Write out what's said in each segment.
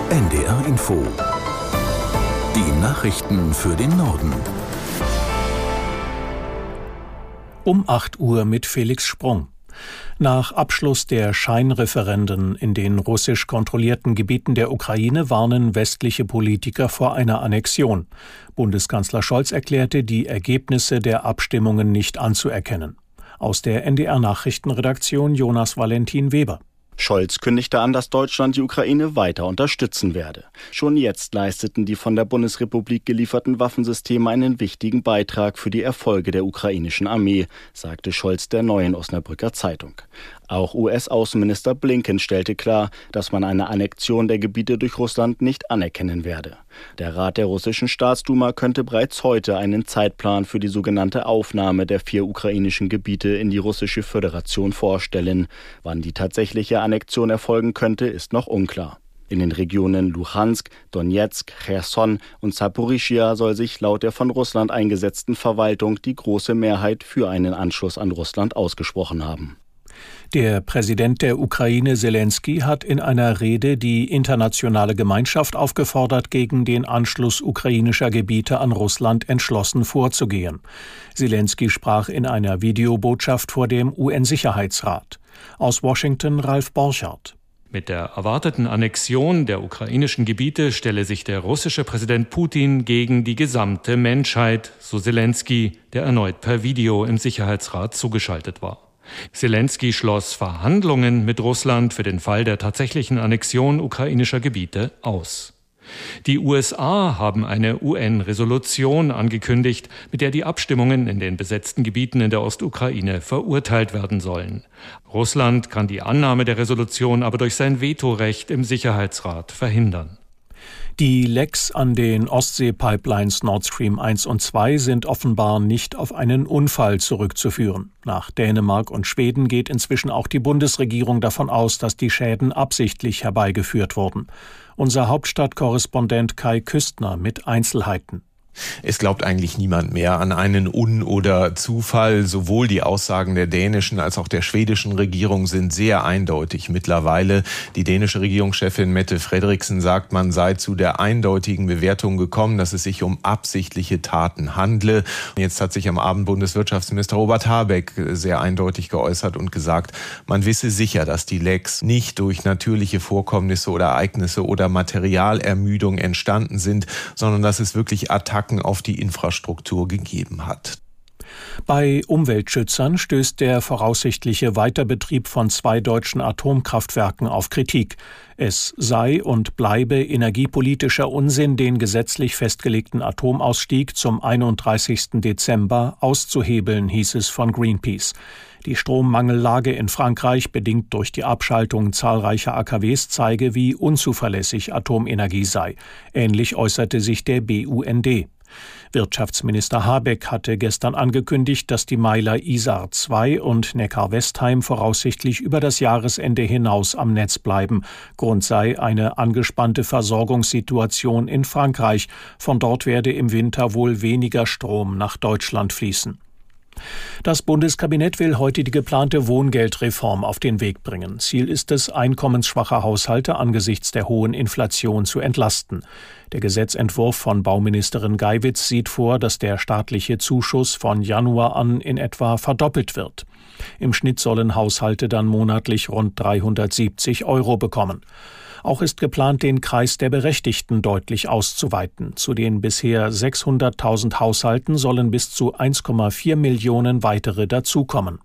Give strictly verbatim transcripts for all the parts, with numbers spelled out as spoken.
N D R Info. Die Nachrichten für den Norden. Um acht Uhr mit Felix Sprung. Nach Abschluss der Scheinreferenden in den russisch kontrollierten Gebieten der Ukraine warnen westliche Politiker vor einer Annexion. Bundeskanzler Scholz erklärte, die Ergebnisse der Abstimmungen nicht anzuerkennen. Aus der N D R-Nachrichtenredaktion Jonas Valentin Weber. Scholz kündigte an, dass Deutschland die Ukraine weiter unterstützen werde. Schon jetzt leisteten die von der Bundesrepublik gelieferten Waffensysteme einen wichtigen Beitrag für die Erfolge der ukrainischen Armee, sagte Scholz der Neuen Osnabrücker Zeitung. Auch U S-Außenminister Blinken stellte klar, dass man eine Annexion der Gebiete durch Russland nicht anerkennen werde. Der Rat der russischen Staatsduma könnte bereits heute einen Zeitplan für die sogenannte Aufnahme der vier ukrainischen Gebiete in die russische Föderation vorstellen. Wann die tatsächliche Annexion erfolgen könnte, ist noch unklar. In den Regionen Luhansk, Donetsk, Cherson und Saporischschja soll sich laut der von Russland eingesetzten Verwaltung die große Mehrheit für einen Anschluss an Russland ausgesprochen haben. Der Präsident der Ukraine, Selenskyj, hat in einer Rede die internationale Gemeinschaft aufgefordert, gegen den Anschluss ukrainischer Gebiete an Russland entschlossen vorzugehen. Selenskyj sprach in einer Videobotschaft vor dem U N-Sicherheitsrat. Aus Washington Ralf Borchardt. Mit der erwarteten Annexion der ukrainischen Gebiete stelle sich der russische Präsident Putin gegen die gesamte Menschheit, so Selenskyj, der erneut per Video im Sicherheitsrat zugeschaltet war. Selenskyj schloss Verhandlungen mit Russland für den Fall der tatsächlichen Annexion ukrainischer Gebiete aus. Die U S A haben eine U N-Resolution angekündigt, mit der die Abstimmungen in den besetzten Gebieten in der Ostukraine verurteilt werden sollen. Russland kann die Annahme der Resolution aber durch sein Vetorecht im Sicherheitsrat verhindern. Die Lecks an den Ostsee-Pipelines Nord Stream eins und zwei sind offenbar nicht auf einen Unfall zurückzuführen. Nach Dänemark und Schweden geht inzwischen auch die Bundesregierung davon aus, dass die Schäden absichtlich herbeigeführt wurden. Unser Hauptstadtkorrespondent Kai Küstner mit Einzelheiten. Es glaubt eigentlich niemand mehr an einen Un- oder Zufall. Sowohl die Aussagen der dänischen als auch der schwedischen Regierung sind sehr eindeutig mittlerweile. Die dänische Regierungschefin Mette Frederiksen sagt, man sei zu der eindeutigen Bewertung gekommen, dass es sich um absichtliche Taten handle. Jetzt hat sich am Abend Bundeswirtschaftsminister Robert Habeck sehr eindeutig geäußert und gesagt, man wisse sicher, dass die Lecks nicht durch natürliche Vorkommnisse oder Ereignisse oder Materialermüdung entstanden sind, sondern dass es wirklich Attacken auf die Infrastruktur gegeben hat. Bei Umweltschützern stößt der voraussichtliche Weiterbetrieb von zwei deutschen Atomkraftwerken auf Kritik. Es sei und bleibe energiepolitischer Unsinn, den gesetzlich festgelegten Atomausstieg zum einunddreißigsten Dezember auszuhebeln, hieß es von Greenpeace. Die Strommangellage in Frankreich, bedingt durch die Abschaltung zahlreicher A K Ws, zeige, wie unzuverlässig Atomenergie sei. Ähnlich äußerte sich der B U N D. Wirtschaftsminister Habeck hatte gestern angekündigt, dass die Meiler Isar zwei und Neckar-Westheim voraussichtlich über das Jahresende hinaus am Netz bleiben. Grund sei eine angespannte Versorgungssituation in Frankreich. Von dort werde im Winter wohl weniger Strom nach Deutschland fließen. Das Bundeskabinett will heute die geplante Wohngeldreform auf den Weg bringen. Ziel ist es, einkommensschwache Haushalte angesichts der hohen Inflation zu entlasten. Der Gesetzentwurf von Bauministerin Geiwitz sieht vor, dass der staatliche Zuschuss von Januar an in etwa verdoppelt wird. Im Schnitt sollen Haushalte dann monatlich rund dreihundertsiebzig Euro bekommen. Auch ist geplant, den Kreis der Berechtigten deutlich auszuweiten. Zu den bisher sechshunderttausend Haushalten sollen bis zu eins Komma vier Millionen weitere dazukommen.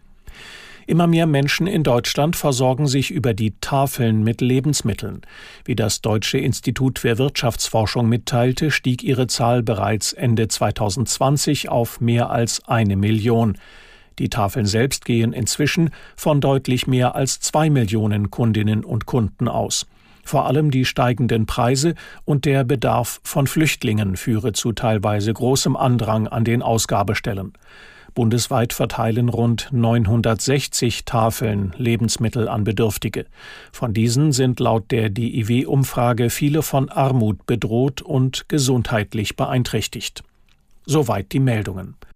Immer mehr Menschen in Deutschland versorgen sich über die Tafeln mit Lebensmitteln. Wie das Deutsche Institut für Wirtschaftsforschung mitteilte, stieg ihre Zahl bereits Ende zweitausendzwanzig auf mehr als eine Million. Die Tafeln selbst gehen inzwischen von deutlich mehr als zwei Millionen Kundinnen und Kunden aus. Vor allem die steigenden Preise und der Bedarf von Flüchtlingen führe zu teilweise großem Andrang an den Ausgabestellen. Bundesweit verteilen rund neunhundertsechzig Tafeln Lebensmittel an Bedürftige. Von diesen sind laut der D I W-Umfrage viele von Armut bedroht und gesundheitlich beeinträchtigt. Soweit die Meldungen.